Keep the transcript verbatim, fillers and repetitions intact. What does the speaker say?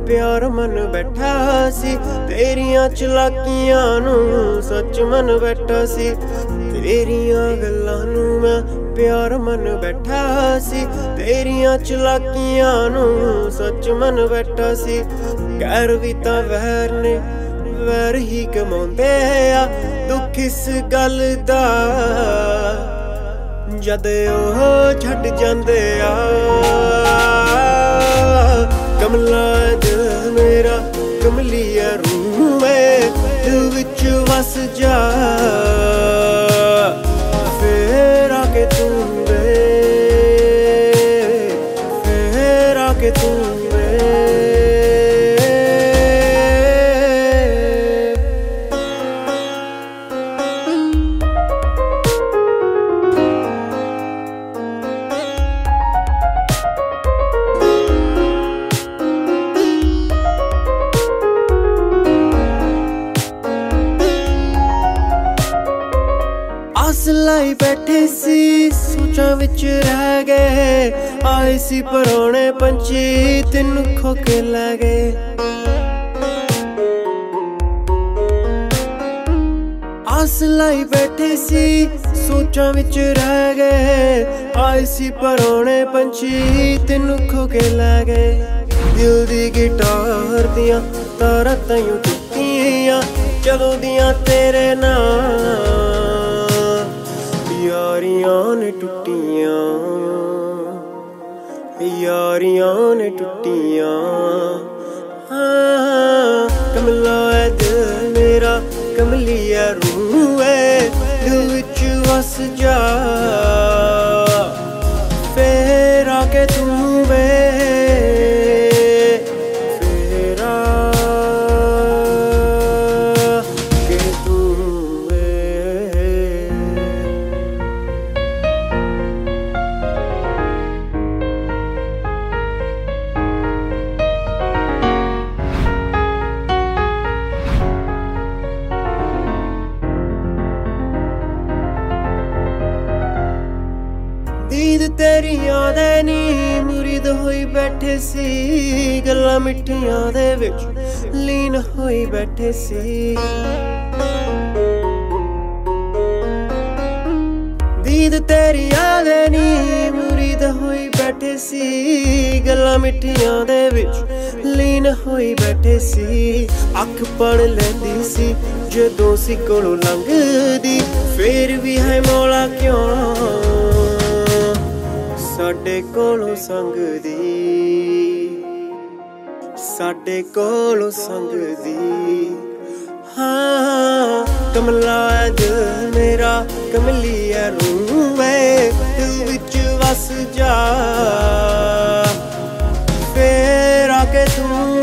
प्यार मन बैठा सी तेरियां चलाकियां नू सच मन बैठा सी तेरियां गल्लां नू मैं प्यार मन बैठा सी तेरियां चलाकियां नू सच मन बैठा सी कैर भी तां वैर ने वैर ही कमाउंदे आ दुख इस गल दा जद ओह छड्ड जांदे आ कमला दिल मेरा कमलिया रूह में दिल विच वस जा फिर आके तू वे फिर आके तू आस लाई बैठे सी सोचां विच रह गए आए सी परौणे पंछी तेनू खो के लै गए आस लाई बैठे सी सोचां विच रह गए आए सी परौणे पंछी तेनू खो के लै गए दिल दी गिटार दियां तारां ताईं टुटियां जदों दियां तेरे नाल यारियां ने टुटियां यारियां ने टुटियां हाँ कमला है दिल मेरा कमलिया रूह है दिल विच वस जा फिर आके तू वे नींद तेरी यादें नी मुरीद होई बैठे सी गल्लां मिठियां दे विच लीन होई बैठे सी नींद तेरी यादें नी मुरीद होई बैठे सी गल्लां मिठियां दे विच लीन होई बैठे सी अख पढ़ लैंदी सी जदों सी कोलों लंघदी फिर भी है मौला क्यों साडे कोलों संगदी साडे कोलों संगदी हाँ कमला है दिल मेरा कमलिया रूह है दिल विच वस जा फिर आके तू